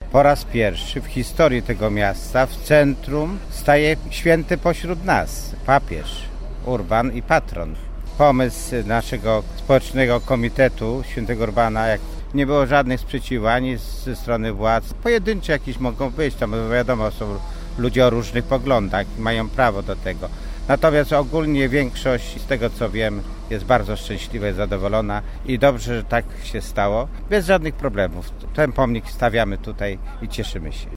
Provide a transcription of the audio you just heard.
Po raz pierwszy w historii tego miasta w centrum staje święty pośród nas, papież, Urban i patron. Pomysł naszego społecznego komitetu świętego Urbana, jak nie było żadnych sprzeciwów ani ze strony władz. Pojedyncze jakieś mogą być, tam wiadomo, są ludzie o różnych poglądach, mają prawo do tego. Natomiast ogólnie większość, z tego co wiem, jest bardzo szczęśliwa i zadowolona i dobrze, że tak się stało, bez żadnych problemów. Ten pomnik stawiamy tutaj i cieszymy się.